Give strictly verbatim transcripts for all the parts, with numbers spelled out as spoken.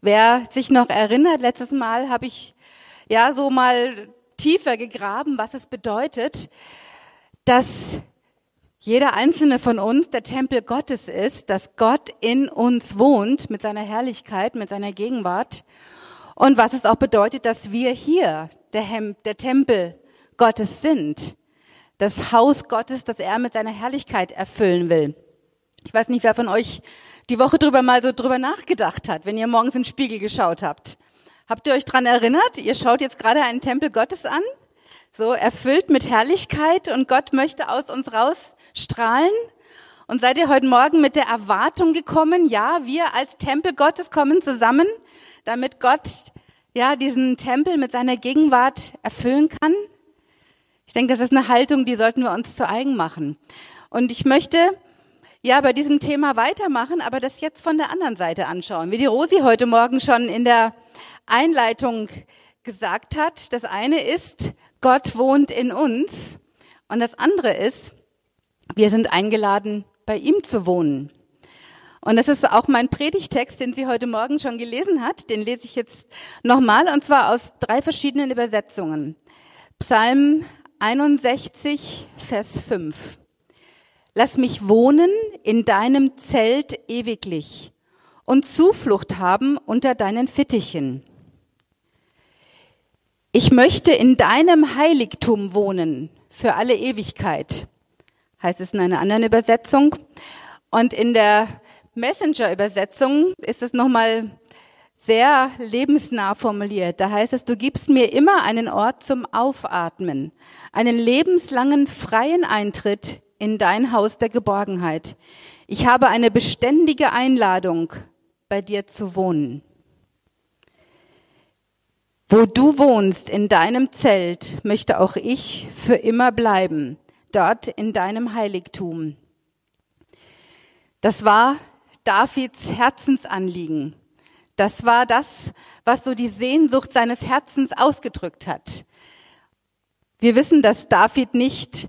Wer sich noch erinnert, letztes Mal habe ich ja so mal tiefer gegraben, was es bedeutet, dass jeder einzelne von uns der Tempel Gottes ist, dass Gott in uns wohnt mit seiner Herrlichkeit, mit seiner Gegenwart und was es auch bedeutet, dass wir hier der, Hem- der Tempel Gottes sind, das Haus Gottes, das er mit seiner Herrlichkeit erfüllen will. Ich weiß nicht, wer von euch die Woche drüber mal so drüber nachgedacht hat, wenn ihr morgens in den Spiegel geschaut habt. Habt ihr euch dran erinnert? Ihr schaut jetzt gerade einen Tempel Gottes an, so erfüllt mit Herrlichkeit und Gott möchte aus uns rausstrahlen. Und seid ihr heute Morgen mit der Erwartung gekommen, ja, wir als Tempel Gottes kommen zusammen, damit Gott ja diesen Tempel mit seiner Gegenwart erfüllen kann? Ich denke, das ist eine Haltung, die sollten wir uns zu eigen machen. Und ich möchte ja bei diesem Thema weitermachen, aber das jetzt von der anderen Seite anschauen. Wie die Rosi heute Morgen schon in der Einleitung gesagt hat, das eine ist, Gott wohnt in uns und das andere ist, wir sind eingeladen, bei ihm zu wohnen. Und das ist auch mein Predigtext, den sie heute Morgen schon gelesen hat, den lese ich jetzt nochmal und zwar aus drei verschiedenen Übersetzungen. Psalm einundsechzig, Vers fünf. Lass mich wohnen in deinem Zelt ewiglich und Zuflucht haben unter deinen Fittichen. Ich möchte in deinem Heiligtum wohnen für alle Ewigkeit, heißt es in einer anderen Übersetzung. Und in der Messenger-Übersetzung ist es nochmal sehr lebensnah formuliert. Da heißt es, du gibst mir immer einen Ort zum Aufatmen, einen lebenslangen freien Eintritt in dein Haus der Geborgenheit. Ich habe eine beständige Einladung, bei dir zu wohnen. Wo du wohnst, in deinem Zelt, möchte auch ich für immer bleiben, dort in deinem Heiligtum. Das war Davids Herzensanliegen. Das war das, was so die Sehnsucht seines Herzens ausgedrückt hat. Wir wissen, dass David nicht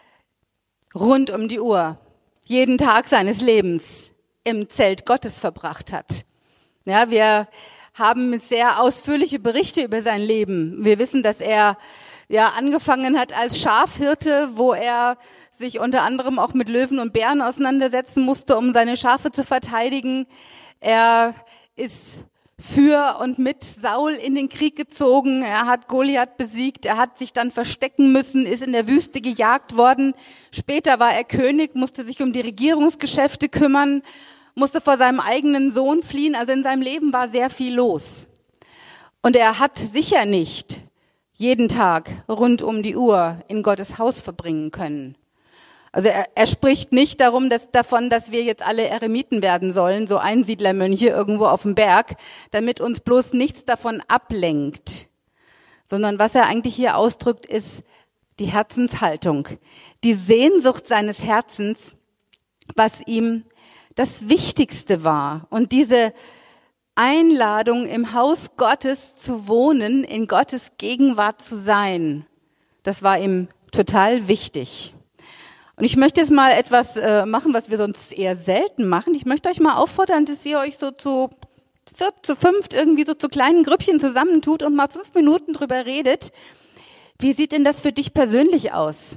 rund um die Uhr, jeden Tag seines Lebens im Zelt Gottes verbracht hat. Ja, wir haben sehr ausführliche Berichte über sein Leben. Wir wissen, dass er ja angefangen hat als Schafhirte, wo er sich unter anderem auch mit Löwen und Bären auseinandersetzen musste, um seine Schafe zu verteidigen. Er ist für und mit Saul in den Krieg gezogen. Er hat Goliath besiegt. Er hat sich dann verstecken müssen, ist in der Wüste gejagt worden. Später war er König, musste sich um die Regierungsgeschäfte kümmern, musste vor seinem eigenen Sohn fliehen. Also in seinem Leben war sehr viel los. Und er hat sicher nicht jeden Tag rund um die Uhr in Gottes Haus verbringen können. Also er, er spricht nicht darum, dass, davon, dass wir jetzt alle Eremiten werden sollen, so Einsiedlermönche irgendwo auf dem Berg, damit uns bloß nichts davon ablenkt. Sondern was er eigentlich hier ausdrückt, ist die Herzenshaltung, die Sehnsucht seines Herzens, was ihm das Wichtigste war. Und diese Einladung, im Haus Gottes zu wohnen, in Gottes Gegenwart zu sein, das war ihm total wichtig. Und ich möchte jetzt mal etwas äh, machen, was wir sonst eher selten machen. Ich möchte euch mal auffordern, dass ihr euch so zu viert, zu fünft irgendwie so zu kleinen Grüppchen zusammentut und mal fünf Minuten drüber redet. Wie sieht denn das für dich persönlich aus?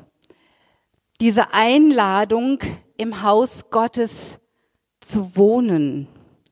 Diese Einladung, im Haus Gottes zu wohnen.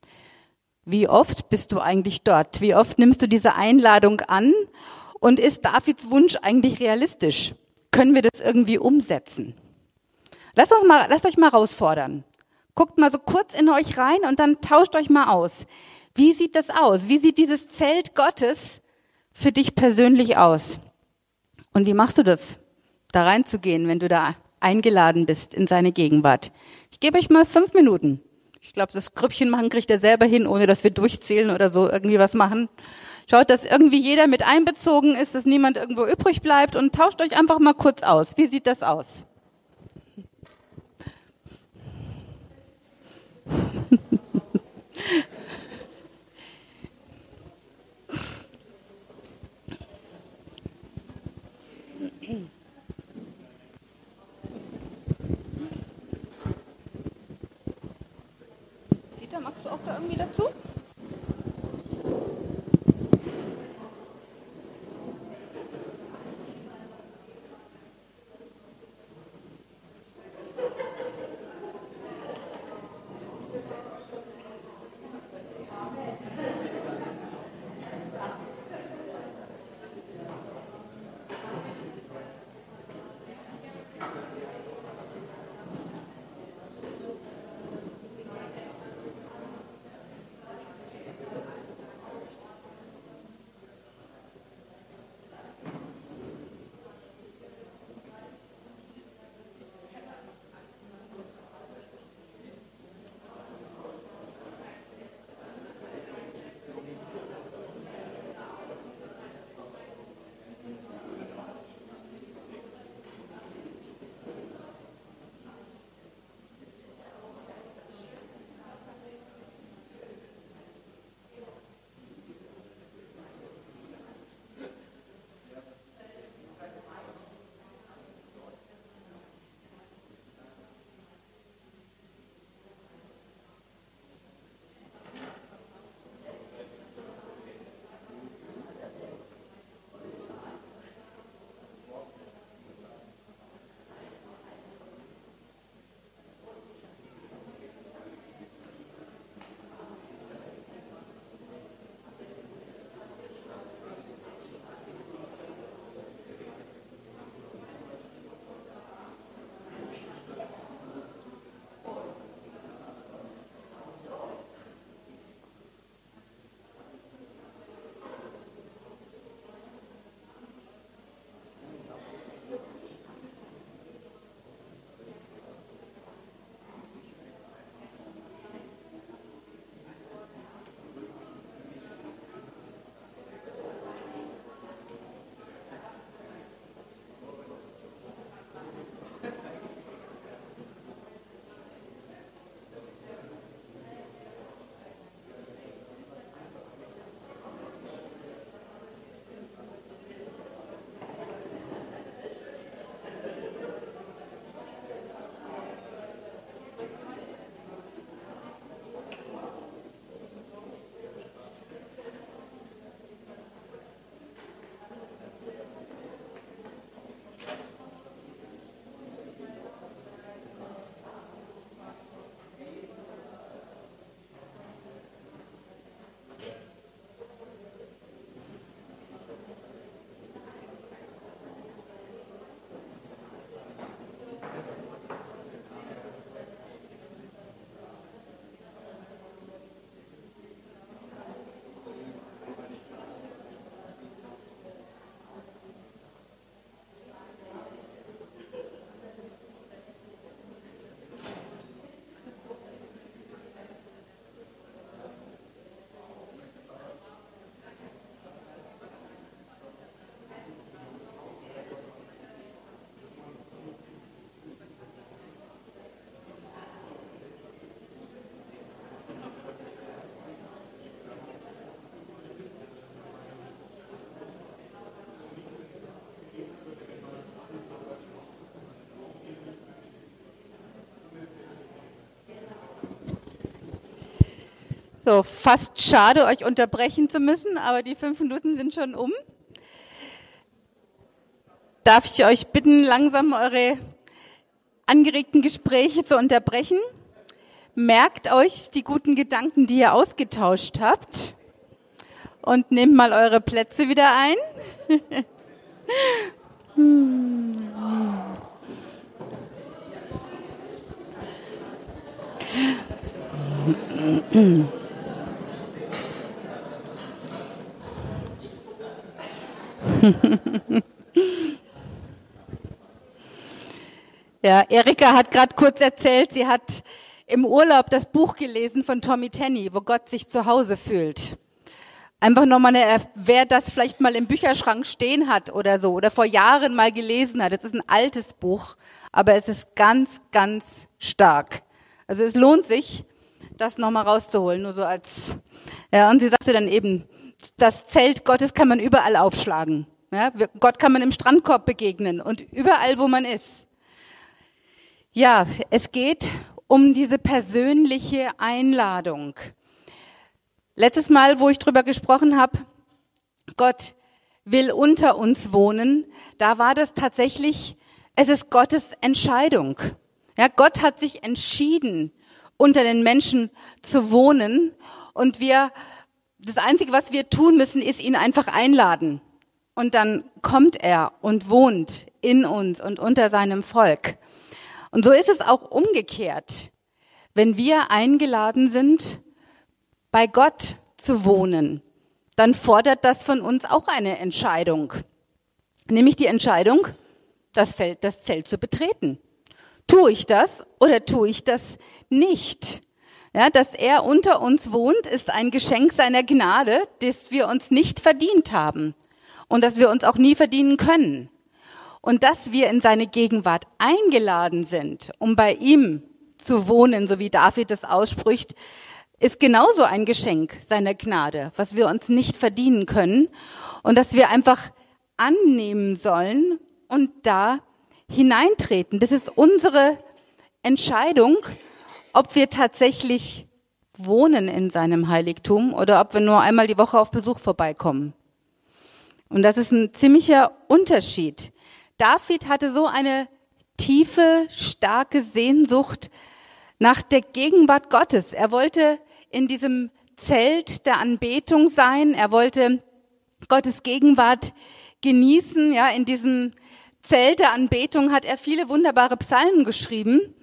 Wie oft bist du eigentlich dort? Wie oft nimmst du diese Einladung an? Und ist Davids Wunsch eigentlich realistisch? Können wir das irgendwie umsetzen? Lasst uns mal, lasst euch mal herausfordern. Guckt mal so kurz in euch rein und dann tauscht euch mal aus. Wie sieht das aus? Wie sieht dieses Zelt Gottes für dich persönlich aus? Und wie machst du das, da reinzugehen, wenn du da eingeladen bist in seine Gegenwart? Ich gebe euch mal fünf Minuten. Ich glaube, das Grüppchen machen kriegt er selber hin, ohne dass wir durchzählen oder so irgendwie was machen. Schaut, dass irgendwie jeder mit einbezogen ist, dass niemand irgendwo übrig bleibt und tauscht euch einfach mal kurz aus. Wie sieht das aus? Dieter, magst du auch da irgendwie dazu? So, fast schade, euch unterbrechen zu müssen, aber die fünf Minuten sind schon um. Darf ich euch bitten, langsam eure angeregten Gespräche zu unterbrechen? Merkt euch die guten Gedanken, die ihr ausgetauscht habt, und nehmt mal eure Plätze wieder ein. Ja, Erika hat gerade kurz erzählt, sie hat im Urlaub das Buch gelesen von Tommy Tenney, wo Gott sich zu Hause fühlt. Einfach nochmal eine, wer das vielleicht mal im Bücherschrank stehen hat oder so, oder vor Jahren mal gelesen hat. Es ist ein altes Buch, aber es ist ganz, ganz stark. Also es lohnt sich, das nochmal rauszuholen, nur so als, ja, und sie sagte dann eben, das Zelt Gottes kann man überall aufschlagen. Ja, Gott kann man im Strandkorb begegnen und überall, wo man ist. Ja, es geht um diese persönliche Einladung. Letztes Mal, wo ich drüber gesprochen habe, Gott will unter uns wohnen, da war das tatsächlich, es ist Gottes Entscheidung. Ja, Gott hat sich entschieden, unter den Menschen zu wohnen, und wir, das Einzige, was wir tun müssen, ist ihn einfach einladen. Und dann kommt er und wohnt in uns und unter seinem Volk. Und so ist es auch umgekehrt. Wenn wir eingeladen sind, bei Gott zu wohnen, dann fordert das von uns auch eine Entscheidung. Nämlich die Entscheidung, das Feld, das Zelt zu betreten. Tue ich das oder tue ich das nicht? Ja, dass er unter uns wohnt, ist ein Geschenk seiner Gnade, das wir uns nicht verdient haben und das wir uns auch nie verdienen können. Und dass wir in seine Gegenwart eingeladen sind, um bei ihm zu wohnen, so wie David es ausspricht, ist genauso ein Geschenk seiner Gnade, was wir uns nicht verdienen können, und dass wir einfach annehmen sollen und da hineintreten. Das ist unsere Entscheidung, ob wir tatsächlich wohnen in seinem Heiligtum oder ob wir nur einmal die Woche auf Besuch vorbeikommen. Und das ist ein ziemlicher Unterschied. David hatte so eine tiefe, starke Sehnsucht nach der Gegenwart Gottes. Er wollte in diesem Zelt der Anbetung sein. Er wollte Gottes Gegenwart genießen. Ja, in diesem Zelt der Anbetung hat er viele wunderbare Psalmen geschrieben.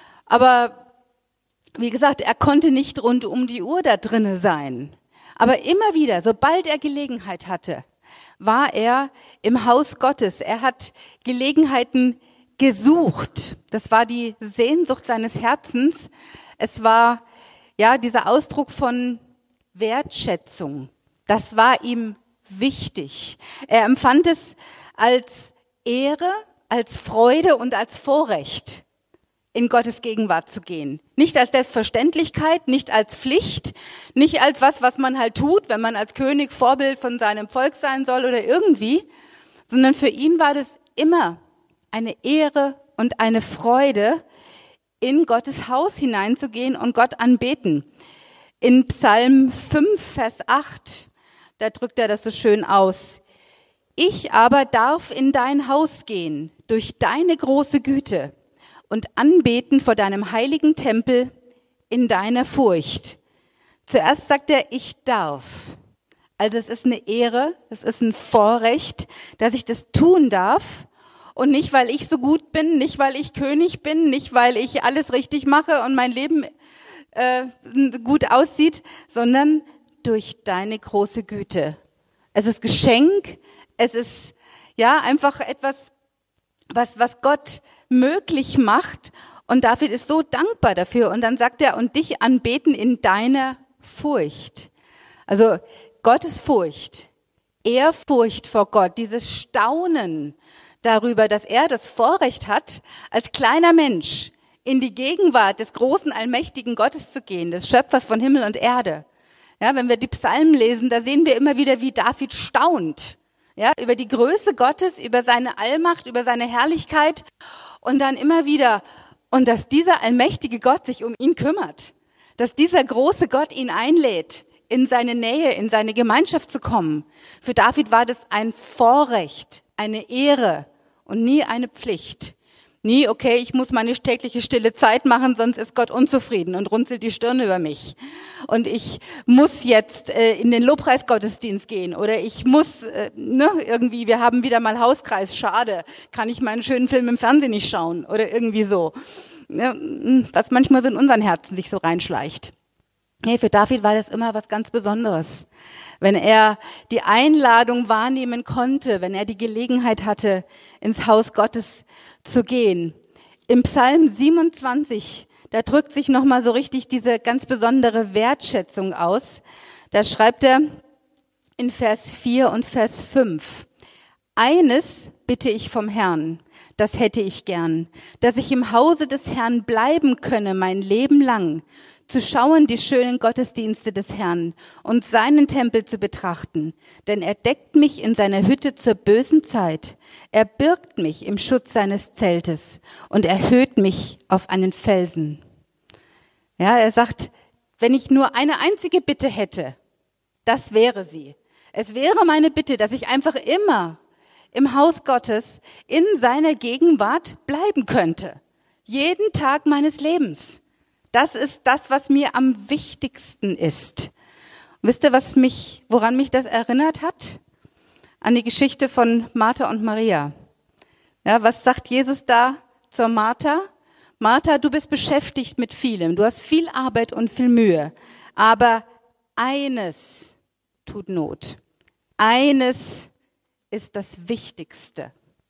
Aber wie gesagt, er konnte nicht rund um die Uhr da drinne sein. Aber immer wieder, sobald er Gelegenheit hatte, war er im Haus Gottes. Er hat Gelegenheiten gesucht. Das war die Sehnsucht seines Herzens. Es war ja dieser Ausdruck von Wertschätzung. Das war ihm wichtig. Er empfand es als Ehre, als Freude und als Vorrecht, in Gottes Gegenwart zu gehen. Nicht als Selbstverständlichkeit, nicht als Pflicht, nicht als was, was man halt tut, wenn man als König Vorbild von seinem Volk sein soll oder irgendwie, sondern für ihn war das immer eine Ehre und eine Freude, in Gottes Haus hineinzugehen und Gott anbeten. In Psalm fünf, Vers acht, da drückt er das so schön aus. Ich aber darf in dein Haus gehen, durch deine große Güte, und anbeten vor deinem heiligen Tempel in deiner Furcht. Zuerst sagt er, ich darf. Also es ist eine Ehre, es ist ein Vorrecht, dass ich das tun darf. Und nicht, weil ich so gut bin, nicht, weil ich König bin, nicht, weil ich alles richtig mache und mein Leben äh, gut aussieht, sondern durch deine große Güte. Es ist Geschenk, es ist ja einfach etwas, was, was Gott möglich macht, und David ist so dankbar dafür. Und dann sagt er, und dich anbeten in deiner Furcht. Also Gottes Furcht, Ehrfurcht vor Gott, dieses Staunen darüber, dass er das Vorrecht hat, als kleiner Mensch in die Gegenwart des großen, allmächtigen Gottes zu gehen, des Schöpfers von Himmel und Erde. Ja, wenn wir die Psalmen lesen, da sehen wir immer wieder, wie David staunt. Ja, über die Größe Gottes, über seine Allmacht, über seine Herrlichkeit, und dann immer wieder, und dass dieser allmächtige Gott sich um ihn kümmert, dass dieser große Gott ihn einlädt, in seine Nähe, in seine Gemeinschaft zu kommen. Für David war das ein Vorrecht, eine Ehre und nie eine Pflicht. Nie, okay, ich muss meine tägliche stille Zeit machen, sonst ist Gott unzufrieden und runzelt die Stirn über mich. Und ich muss jetzt äh, in den Lobpreisgottesdienst gehen oder ich muss, äh, ne, irgendwie, wir haben wieder mal Hauskreis, schade, kann ich meinen schönen Film im Fernsehen nicht schauen oder irgendwie so. Ja, was manchmal so in unseren Herzen sich so reinschleicht. Nee, für David war das immer was ganz Besonderes. Wenn er die Einladung wahrnehmen konnte, wenn er die Gelegenheit hatte, ins Haus Gottes zu gehen. Im Psalm siebenundzwanzig, da drückt sich nochmal so richtig diese ganz besondere Wertschätzung aus. Da schreibt er in Vers vier und Vers fünf, eines bitte ich vom Herrn, das hätte ich gern, dass ich im Hause des Herrn bleiben könne mein Leben lang, zu schauen die schönen Gottesdienste des Herrn und seinen Tempel zu betrachten. Denn er deckt mich in seiner Hütte zur bösen Zeit. Er birgt mich im Schutz seines Zeltes und erhöht mich auf einen Felsen. Ja, er sagt, wenn ich nur eine einzige Bitte hätte, das wäre sie. Es wäre meine Bitte, dass ich einfach immer im Haus Gottes in seiner Gegenwart bleiben könnte. Jeden Tag meines Lebens. Das ist das, was mir am wichtigsten ist. Und wisst ihr, was mich, woran mich das erinnert hat? An die Geschichte von Martha und Maria. Ja, was sagt Jesus da zur Martha? Martha, du bist beschäftigt mit vielem. Du hast viel Arbeit und viel Mühe. Aber eines tut Not. Eines ist das Wichtigste.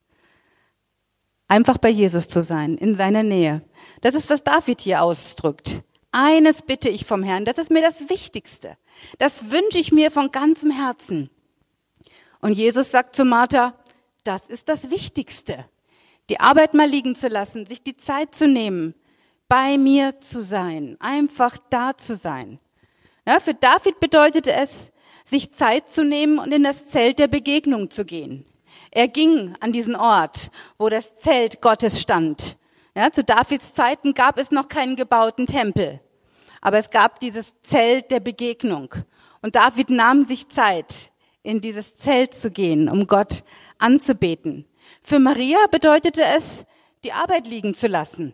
Einfach bei Jesus zu sein, in seiner Nähe. Das ist, was David hier ausdrückt. Eines bitte ich vom Herrn, das ist mir das Wichtigste. Das wünsche ich mir von ganzem Herzen. Und Jesus sagt zu Martha, das ist das Wichtigste. Die Arbeit mal liegen zu lassen, sich die Zeit zu nehmen, bei mir zu sein, einfach da zu sein. Ja, für David bedeutete es, sich Zeit zu nehmen und in das Zelt der Begegnung zu gehen. Er ging an diesen Ort, wo das Zelt Gottes stand. Ja, zu Davids Zeiten gab es noch keinen gebauten Tempel, aber es gab dieses Zelt der Begegnung. Und David nahm sich Zeit, in dieses Zelt zu gehen, um Gott anzubeten. Für Maria bedeutete es, die Arbeit liegen zu lassen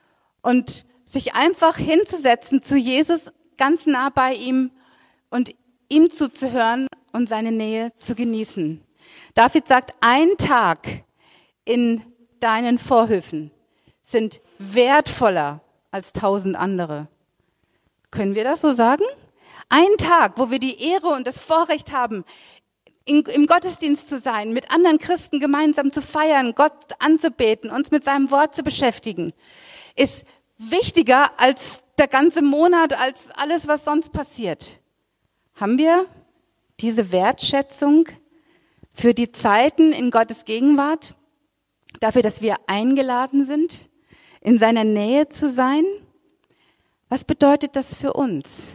und sich einfach hinzusetzen zu Jesus, ganz nah bei ihm und ihm zuzuhören und seine Nähe zu genießen. David sagt, ein Tag in deinen Vorhöfen sind wertvoller als tausend andere. Können wir das so sagen? Ein Tag, wo wir die Ehre und das Vorrecht haben, in, im Gottesdienst zu sein, mit anderen Christen gemeinsam zu feiern, Gott anzubeten, uns mit seinem Wort zu beschäftigen, ist wichtiger als der ganze Monat, als alles, was sonst passiert. Haben wir diese Wertschätzung für die Zeiten in Gottes Gegenwart, dafür, dass wir eingeladen sind, in seiner Nähe zu sein? Was bedeutet das für uns?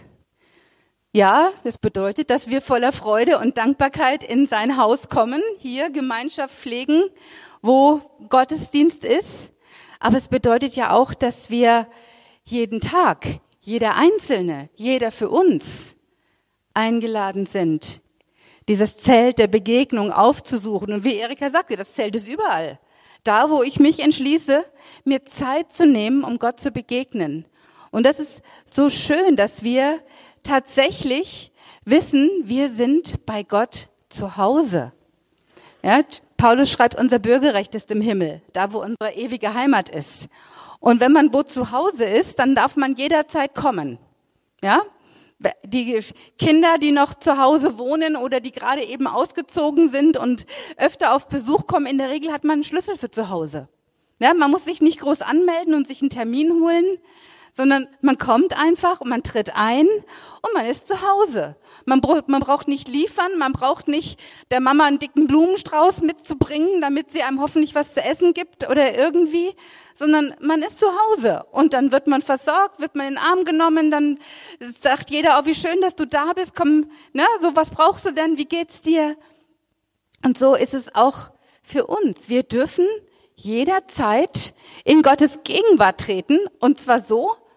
Ja, das bedeutet, dass wir voller Freude und Dankbarkeit in sein Haus kommen, hier Gemeinschaft pflegen, wo Gottesdienst ist. Aber es bedeutet ja auch, dass wir jeden Tag, jeder Einzelne, jeder für uns eingeladen sind, dieses Zelt der Begegnung aufzusuchen. Und wie Erika sagte, das Zelt ist überall. Da, wo ich mich entschließe, mir Zeit zu nehmen, um Gott zu begegnen. Und das ist so schön, dass wir tatsächlich wissen, wir sind bei Gott zu Hause. Ja, Paulus schreibt, unser Bürgerrecht ist im Himmel, da wo unsere ewige Heimat ist. Und wenn man wo zu Hause ist, dann darf man jederzeit kommen. Ja? Die Kinder, die noch zu Hause wohnen oder die gerade eben ausgezogen sind und öfter auf Besuch kommen, in der Regel hat man einen Schlüssel für zu Hause. Ja, man muss sich nicht groß anmelden und sich einen Termin holen, sondern man kommt einfach und man tritt ein und man ist zu Hause. Man, bra- man braucht nicht liefern, man braucht nicht der Mama einen dicken Blumenstrauß mitzubringen, damit sie einem hoffentlich was zu essen gibt oder irgendwie, sondern man ist zu Hause und dann wird man versorgt, wird man in den Arm genommen, dann sagt jeder, oh, wie schön, dass du da bist, komm, ne, so was brauchst du denn, wie geht's dir? Und so ist es auch für uns. Wir dürfen jederzeit in Gottes Gegenwart treten und zwar so,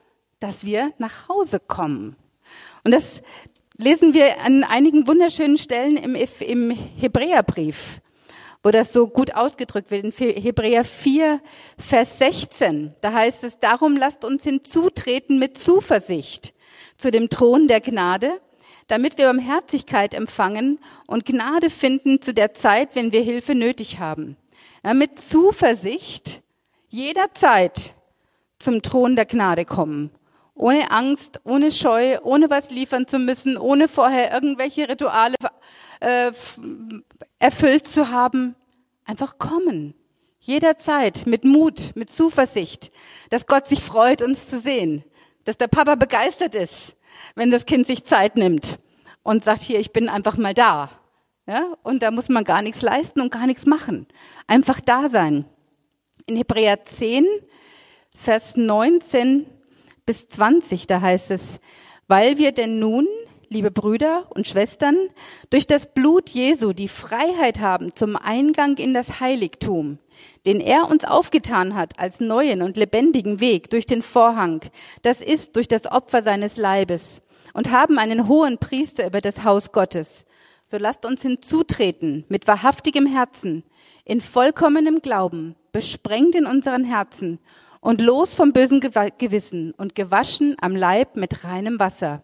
dass wir nach Hause kommen. Und das lesen wir an einigen wunderschönen Stellen im, im Hebräerbrief, wo das so gut ausgedrückt wird. In Hebräer vier, Vers sechzehn, da heißt es, darum lasst uns hinzutreten mit Zuversicht zu dem Thron der Gnade, damit wir Barmherzigkeit empfangen und Gnade finden zu der Zeit, wenn wir Hilfe nötig haben. Ja, mit Zuversicht jederzeit zum Thron der Gnade kommen. Ohne Angst, ohne Scheu, ohne was liefern zu müssen, ohne vorher irgendwelche Rituale äh, erfüllt zu haben. Einfach kommen. Jederzeit mit Mut, mit Zuversicht, dass Gott sich freut, uns zu sehen. Dass der Papa begeistert ist, wenn das Kind sich Zeit nimmt und sagt, hier, ich bin einfach mal da. Ja? Und da muss man gar nichts leisten und gar nichts machen. Einfach da sein. In Hebräer zehn, Vers neunzehn bis zwanzig, da heißt es, weil wir denn nun, liebe Brüder und Schwestern, durch das Blut Jesu die Freiheit haben zum Eingang in das Heiligtum, den er uns aufgetan hat als neuen und lebendigen Weg durch den Vorhang, das ist durch das Opfer seines Leibes, und haben einen hohen Priester über das Haus Gottes. So lasst uns hinzutreten mit wahrhaftigem Herzen, in vollkommenem Glauben, besprengt in unseren Herzen und los vom bösen Gewissen und gewaschen am Leib mit reinem Wasser.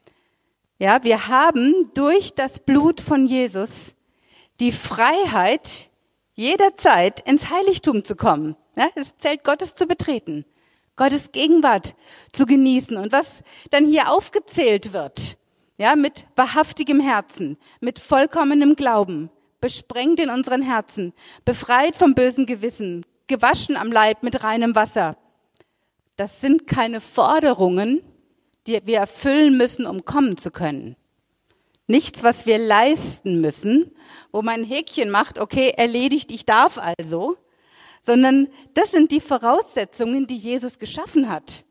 Ja, wir haben durch das Blut von Jesus die Freiheit, jederzeit ins Heiligtum zu kommen, ja, das Zelt Gottes zu betreten, Gottes Gegenwart zu genießen. Und was dann hier aufgezählt wird, ja, mit wahrhaftigem Herzen, mit vollkommenem Glauben, besprengt in unseren Herzen, befreit vom bösen Gewissen, gewaschen am Leib mit reinem Wasser. Das sind keine Forderungen, die wir erfüllen müssen, um kommen zu können. Nichts, was wir leisten müssen, wo man ein Häkchen macht, okay, erledigt, ich darf also, sondern das sind die Voraussetzungen, die Jesus geschaffen hat,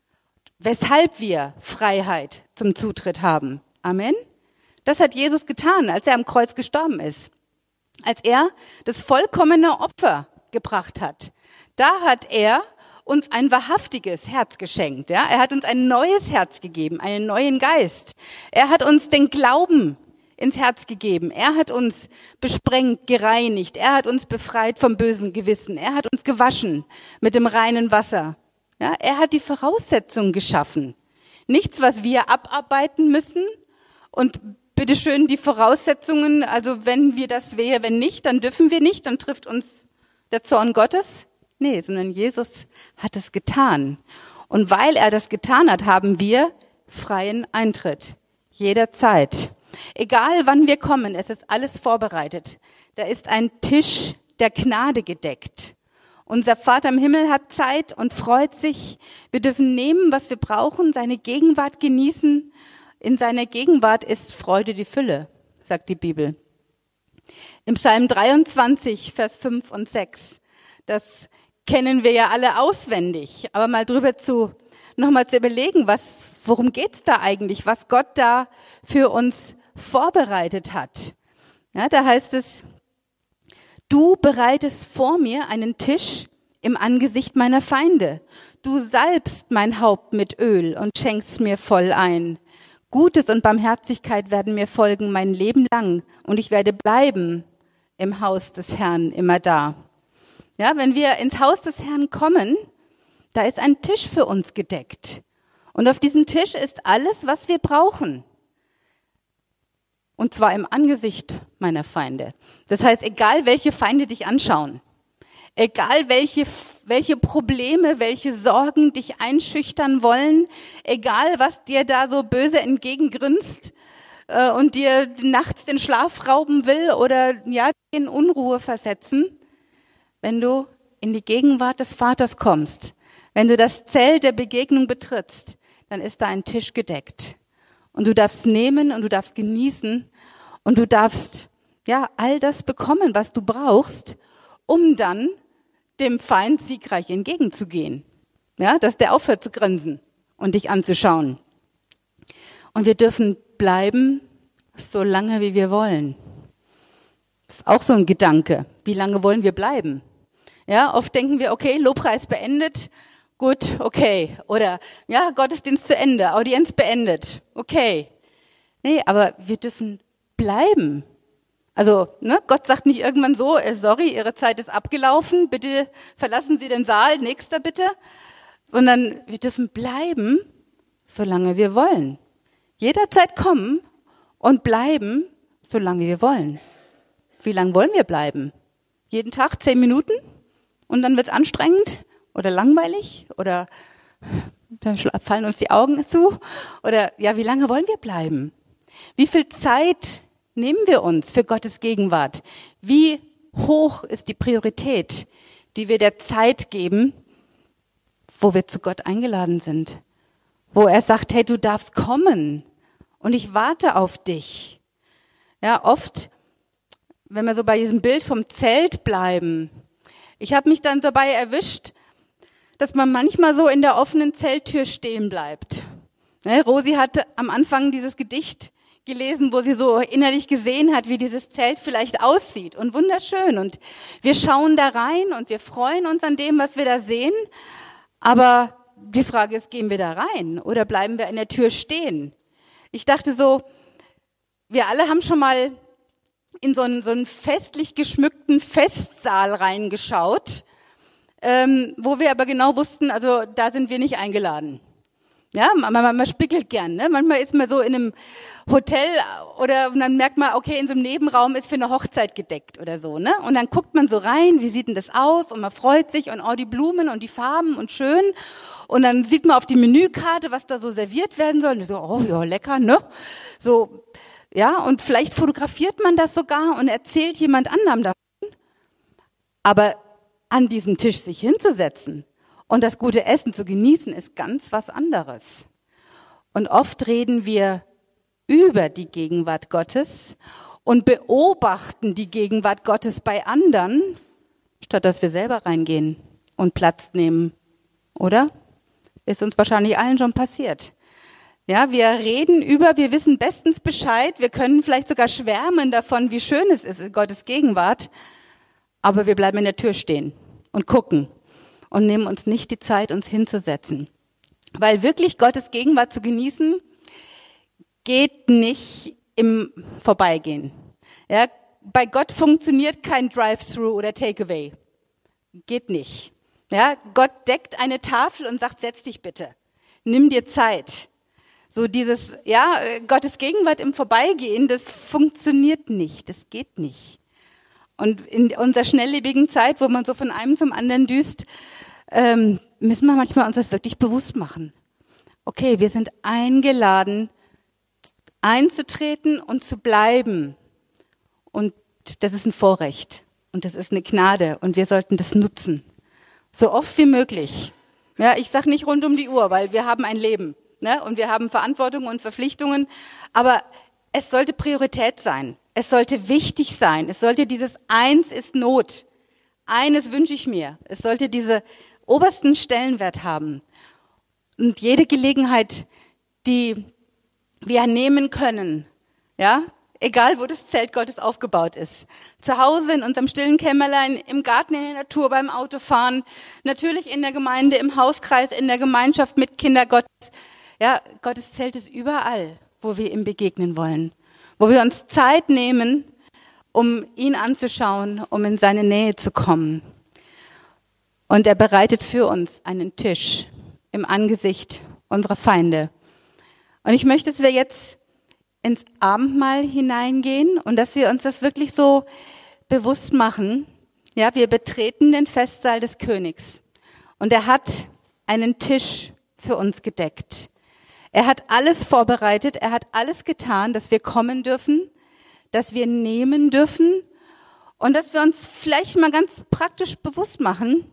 weshalb wir Freiheit zum Zutritt haben. Amen. Das hat Jesus getan, als er am Kreuz gestorben ist. Als er das vollkommene Opfer gebracht hat. Da hat er uns ein wahrhaftiges Herz geschenkt. Ja? Er hat uns ein neues Herz gegeben, einen neuen Geist. Er hat uns den Glauben ins Herz gegeben. Er hat uns besprengt, gereinigt. Er hat uns befreit vom bösen Gewissen. Er hat uns gewaschen mit dem reinen Wasser. Ja? Er hat die Voraussetzungen geschaffen. Nichts, was wir abarbeiten müssen. Und bitteschön die Voraussetzungen, also wenn wir das wäre, wenn nicht, dann dürfen wir nicht, dann trifft uns der Zorn Gottes. Nee, sondern Jesus hat es getan. Und weil er das getan hat, haben wir freien Eintritt. Jederzeit. Egal wann wir kommen, es ist alles vorbereitet. Da ist ein Tisch der Gnade gedeckt. Unser Vater im Himmel hat Zeit und freut sich. Wir dürfen nehmen, was wir brauchen, seine Gegenwart genießen. In seiner Gegenwart ist Freude die Fülle, sagt die Bibel. Im Psalm dreiundzwanzig, Vers fünf und sechs, das kennen wir ja alle auswendig, aber mal drüber zu, nochmal zu überlegen, was, worum geht's da eigentlich, was Gott da für uns vorbereitet hat. Ja, da heißt es, du bereitest vor mir einen Tisch im Angesicht meiner Feinde. Du salbst mein Haupt mit Öl und schenkst mir voll ein. Gutes und Barmherzigkeit werden mir folgen mein Leben lang und ich werde bleiben im Haus des Herrn immer da. Ja, wenn wir ins Haus des Herrn kommen, da ist ein Tisch für uns gedeckt. Und auf diesem Tisch ist alles, was wir brauchen. Und zwar im Angesicht meiner Feinde. Das heißt, egal welche Feinde dich anschauen, egal welche, welche Probleme, welche Sorgen dich einschüchtern wollen, egal was dir da so böse entgegengrinst äh, und dir nachts den Schlaf rauben will oder ja in Unruhe versetzen, wenn du in die Gegenwart des Vaters kommst, wenn du das Zelt der Begegnung betrittst, dann ist da ein Tisch gedeckt. Und du darfst nehmen und du darfst genießen und du darfst ja all das bekommen, was du brauchst, um dann dem Feind siegreich entgegenzugehen. Ja, dass der aufhört zu grinsen und dich anzuschauen. Und wir dürfen bleiben, so lange wie wir wollen. Das ist auch so ein Gedanke. Wie lange wollen wir bleiben? Ja, oft denken wir, okay, Lobpreis beendet. gut, okay. Oder, ja, Gottesdienst zu Ende, Audienz beendet, okay. Nee, aber wir dürfen bleiben. Also, ne, Gott sagt nicht irgendwann so, äh, sorry, Ihre Zeit ist abgelaufen, bitte verlassen Sie den Saal, nächster bitte. Sondern wir dürfen bleiben, solange wir wollen. Jederzeit kommen und bleiben, solange wir wollen. Wie lange wollen wir bleiben? Jeden Tag zehn Minuten? Und dann wird's anstrengend oder langweilig oder dann fallen uns die Augen zu? Oder ja, wie lange wollen wir bleiben? Wie viel Zeit nehmen wir uns für Gottes Gegenwart? Wie hoch ist die Priorität, die wir der Zeit geben, wo wir zu Gott eingeladen sind? Wo er sagt, hey, du darfst kommen und ich warte auf dich. Ja, oft, wenn wir so bei diesem Bild vom Zelt bleiben, ich habe mich dann dabei erwischt, dass man manchmal so in der offenen Zelttür stehen bleibt. Ne, Rosi hatte am Anfang dieses Gedicht gelesen, wo sie so innerlich gesehen hat, wie dieses Zelt vielleicht aussieht und wunderschön. Und wir schauen da rein und wir freuen uns an dem, was wir da sehen. Aber die Frage ist, gehen wir da rein oder bleiben wir in der Tür stehen? Ich dachte so, wir alle haben schon mal in so einen, so einen festlich geschmückten Festsaal reingeschaut, ähm, wo wir aber genau wussten, also da sind wir nicht eingeladen. Ja, man, man, man spickelt gern, ne? Manchmal ist man so in einem Hotel oder und dann merkt man, okay, in so einem Nebenraum ist für eine Hochzeit gedeckt oder so, ne? Und dann guckt man so rein, wie sieht denn das aus? Und man freut sich und oh, die Blumen und die Farben und schön. Und dann sieht man auf die Menükarte, was da so serviert werden soll. Und so, oh ja, lecker, ne? So, ja, und vielleicht fotografiert man das sogar und erzählt jemand anderem davon. Aber an diesem Tisch sich hinzusetzen und das gute Essen zu genießen, ist ganz was anderes. Und oft reden wir über die Gegenwart Gottes und beobachten die Gegenwart Gottes bei anderen, statt dass wir selber reingehen und Platz nehmen. Oder? Ist uns wahrscheinlich allen schon passiert. Ja, wir reden über, wir wissen bestens Bescheid, wir können vielleicht sogar schwärmen davon, wie schön es ist in Gottes Gegenwart, aber wir bleiben in der Tür stehen und gucken und nehmen uns nicht die Zeit, uns hinzusetzen. Weil wirklich Gottes Gegenwart zu genießen, geht nicht im Vorbeigehen. Ja, bei Gott funktioniert kein Drive-Thru oder Takeaway. Geht nicht. Ja, Gott deckt eine Tafel und sagt, setz dich bitte. Nimm dir Zeit. So dieses, ja, Gottes Gegenwart im Vorbeigehen, das funktioniert nicht. Das geht nicht. Und in unserer schnelllebigen Zeit, wo man so von einem zum anderen düst, ähm, müssen wir manchmal uns das wirklich bewusst machen. Okay, wir sind eingeladen, einzutreten und zu bleiben. Und das ist ein Vorrecht und das ist eine Gnade und wir sollten das nutzen. So oft wie möglich. Ja, ich sage nicht rund um die Uhr, weil wir haben ein Leben, ne? Und wir haben Verantwortung und Verpflichtungen, aber es sollte Priorität sein. Es sollte wichtig sein. Es sollte dieses Eins ist Not. Eines wünsche ich mir. Es sollte diese obersten Stellenwert haben. Und jede Gelegenheit, die wir nehmen können, ja, egal wo das Zelt Gottes aufgebaut ist, zu Hause in unserem stillen Kämmerlein, im Garten, in der Natur, beim Autofahren, natürlich in der Gemeinde, im Hauskreis, in der Gemeinschaft mit Kindern Gottes. Ja, Gottes Zelt ist überall, wo wir ihm begegnen wollen, wo wir uns Zeit nehmen, um ihn anzuschauen, um in seine Nähe zu kommen. Und er bereitet für uns einen Tisch im Angesicht unserer Feinde. Und ich möchte, dass wir jetzt ins Abendmahl hineingehen und dass wir uns das wirklich so bewusst machen. Ja, wir betreten den Festsaal des Königs und er hat einen Tisch für uns gedeckt. Er hat alles vorbereitet, er hat alles getan, dass wir kommen dürfen, dass wir nehmen dürfen und dass wir uns vielleicht mal ganz praktisch bewusst machen,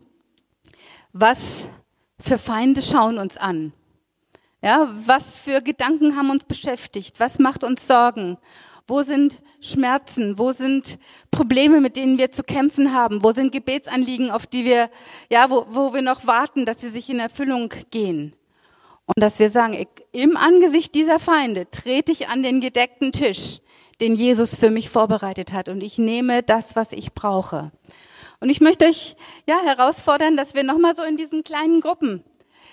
was für Feinde schauen uns an. Ja, was für Gedanken haben uns beschäftigt? Was macht uns Sorgen? Wo sind Schmerzen? Wo sind Probleme, mit denen wir zu kämpfen haben? Wo sind Gebetsanliegen, auf die wir, ja, wo, wo wir noch warten, dass sie sich in Erfüllung gehen? Und dass wir sagen, ich, im Angesicht dieser Feinde trete ich an den gedeckten Tisch, den Jesus für mich vorbereitet hat. Und ich nehme das, was ich brauche. Und ich möchte euch, ja, herausfordern, dass wir nochmal so in diesen kleinen Gruppen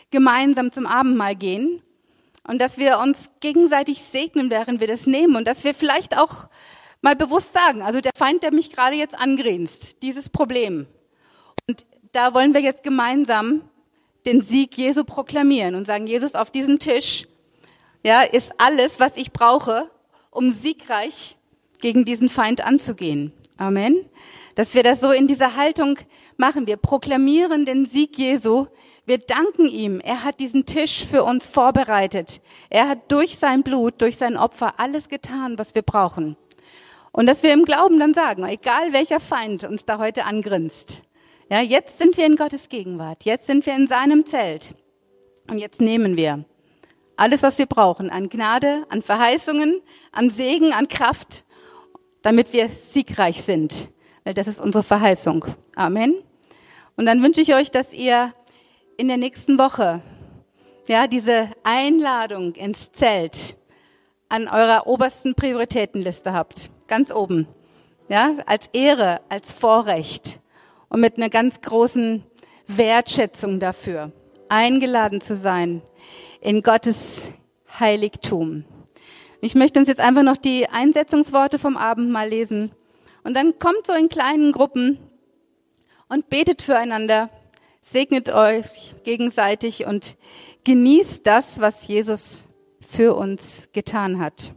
gemeinsam zum Abendmahl gehen und dass wir uns gegenseitig segnen, während wir das nehmen und dass wir vielleicht auch mal bewusst sagen, also der Feind, der mich gerade jetzt angrinst, dieses Problem. Und da wollen wir jetzt gemeinsam den Sieg Jesu proklamieren und sagen, Jesus, auf diesem Tisch, ja, ist alles, was ich brauche, um siegreich gegen diesen Feind anzugehen. Amen. Dass wir das so in dieser Haltung machen. Wir proklamieren den Sieg Jesu. Wir danken ihm. Er hat diesen Tisch für uns vorbereitet. Er hat durch sein Blut, durch sein Opfer alles getan, was wir brauchen. Und dass wir im Glauben dann sagen, egal welcher Feind uns da heute angrinst, ja, jetzt sind wir in Gottes Gegenwart. Jetzt sind wir in seinem Zelt. Und jetzt nehmen wir alles, was wir brauchen, an Gnade, an Verheißungen, an Segen, an Kraft, damit wir siegreich sind. Weil das ist unsere Verheißung. Amen. Und dann wünsche ich euch, dass ihr in der nächsten Woche, ja, diese Einladung ins Zelt an eurer obersten Prioritätenliste habt. Ganz oben. Ja, als Ehre, als Vorrecht und mit einer ganz großen Wertschätzung dafür, eingeladen zu sein in Gottes Heiligtum. Ich möchte uns jetzt einfach noch die Einsetzungsworte vom Abendmahl lesen. Und dann kommt so in kleinen Gruppen und betet füreinander, segnet euch gegenseitig und genießt das, was Jesus für uns getan hat.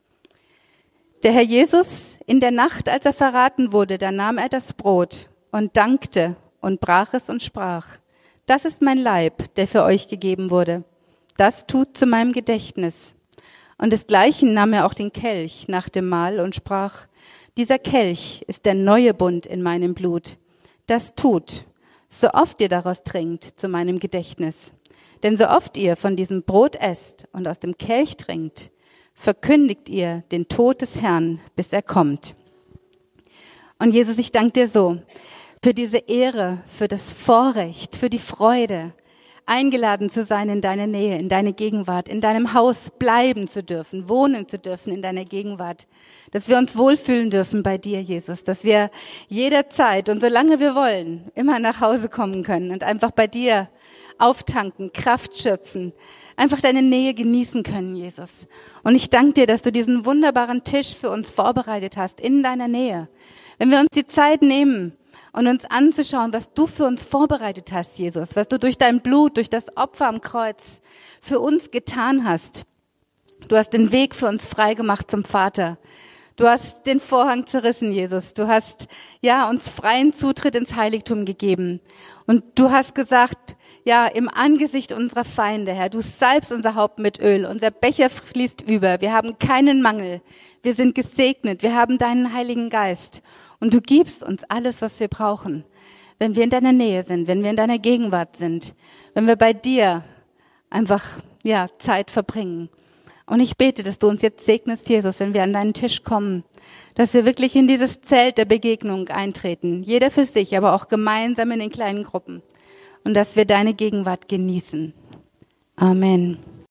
Der Herr Jesus, in der Nacht, als er verraten wurde, da nahm er das Brot und dankte und brach es und sprach, das ist mein Leib, der für euch gegeben wurde. Das tut zu meinem Gedächtnis. Und desgleichen nahm er auch den Kelch nach dem Mahl und sprach, dieser Kelch ist der neue Bund in meinem Blut. Das tut, so oft ihr daraus trinkt, zu meinem Gedächtnis. Denn so oft ihr von diesem Brot esst und aus dem Kelch trinkt, verkündigt ihr den Tod des Herrn, bis er kommt. Und Jesus, ich danke dir so für diese Ehre, für das Vorrecht, für die Freude, eingeladen zu sein in deine Nähe, in deine Gegenwart, in deinem Haus bleiben zu dürfen, wohnen zu dürfen in deiner Gegenwart, dass wir uns wohlfühlen dürfen bei dir, Jesus, dass wir jederzeit und solange wir wollen, immer nach Hause kommen können und einfach bei dir auftanken, Kraft schöpfen, einfach deine Nähe genießen können, Jesus. Und ich danke dir, dass du diesen wunderbaren Tisch für uns vorbereitet hast, in deiner Nähe. Wenn wir uns die Zeit nehmen und uns anzuschauen, was du für uns vorbereitet hast, Jesus, was du durch dein Blut, durch das Opfer am Kreuz für uns getan hast. Du hast den Weg für uns freigemacht zum Vater. Du hast den Vorhang zerrissen, Jesus. Du hast, ja, uns freien Zutritt ins Heiligtum gegeben. Und du hast gesagt, ja, im Angesicht unserer Feinde, Herr, du salbst unser Haupt mit Öl. Unser Becher fließt über. Wir haben keinen Mangel. Wir sind gesegnet. Wir haben deinen Heiligen Geist. Und du gibst uns alles, was wir brauchen, wenn wir in deiner Nähe sind, wenn wir in deiner Gegenwart sind, wenn wir bei dir einfach, ja, Zeit verbringen. Und ich bete, dass du uns jetzt segnest, Jesus, wenn wir an deinen Tisch kommen, dass wir wirklich in dieses Zelt der Begegnung eintreten, jeder für sich, aber auch gemeinsam in den kleinen Gruppen, und dass wir deine Gegenwart genießen. Amen.